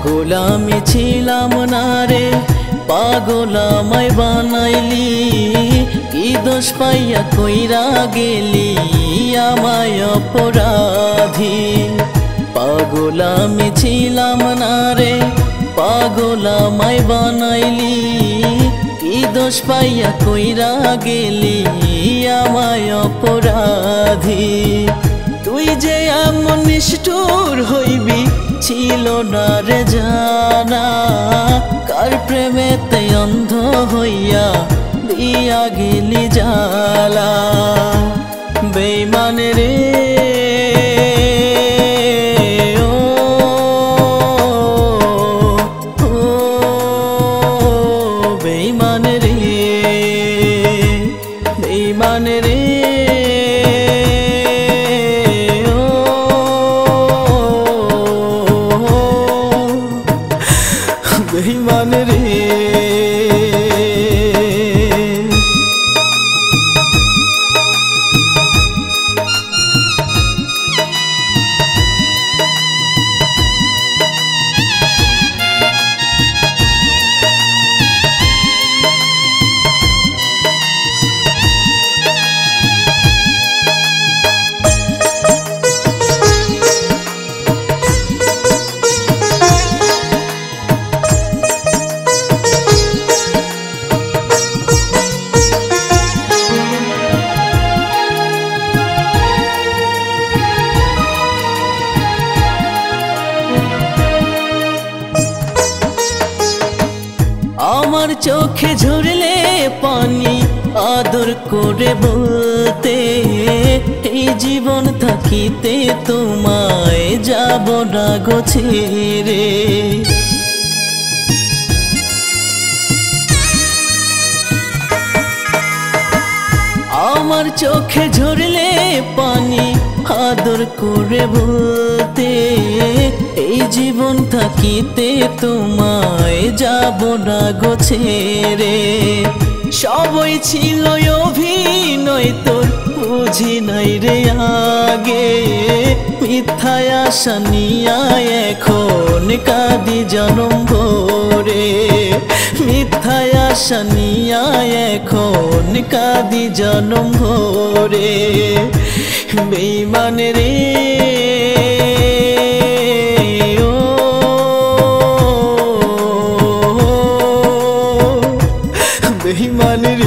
পাগল আমি ছিলাম না রে, পাগল আমায় বানাইলি। কি দোষ পাইয়া কইরা গেলি আমায় অপরাধী। পাগল আমি ছিলাম না রে, পাগল আমায় বানাইলি। কি দোষ পাইয়া কইরা গেলি আমায় অপরাধী। তুই যে এমন নিষ্ঠুর হইবি ছিল না রে জানা, কার প্রেমেতে অন্ধ হইয়া দিয়া গেলি জ্বালা। বেঈমান রে ও, ও বেঈমান রে, বেঈমান রে বেঈমান রে। আমার চোখে ঝরলে পানি আদর করে বলতে, এই জীবন থাকিতে তোমায় যাব না গো ছেড়ে। আমার চোখে ঝরলে পানি আদর করে বলতে, এই জীবন থাকিতে তোমায় যাব না গো ছেড়ে। সবই ছিল অভিনয় তোর বুঝি নাই রে আগে, মিথ্যায় আশা নিয়া এখন কাঁদি জনম ভরে। মিথ্যায় আশা নিয়া এখন কাঁদি জনম ভরে। বেঈমান রে ও, বেঈমান রে।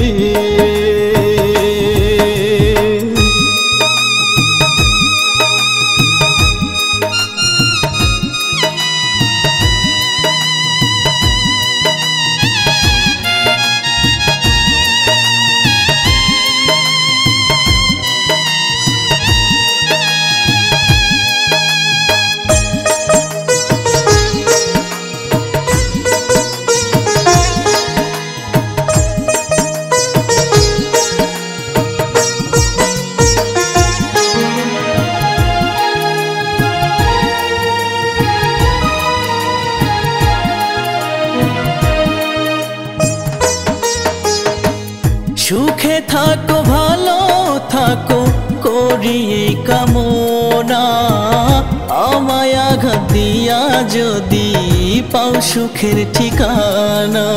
সুখে থাকো ভালো থাকো করি এই কামনা, আমায় আঘাত দিয়া যদি পাও সুখের ঠিকানা।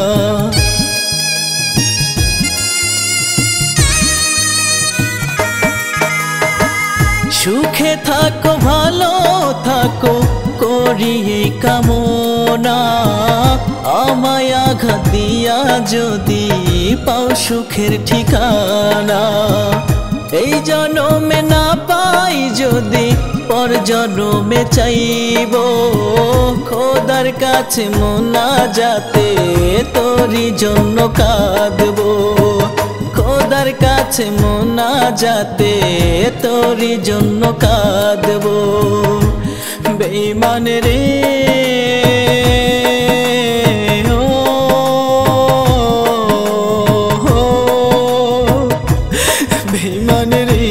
সুখে থাকো ভালো থাকো করি এই কামনা, আমায় আঘাত দিয়া যদি পাও সুখের ঠিকানা। এই জনমে না পাই যদি পর জনমে চাইব, খোদার কাছে মোনাজাতে তোরি জন্য কাঁদবো। খোদার কাছে মোনাজাতে তোরি জন্য কাঁদবো। বেঈমান রে ও, বেঈমান রে।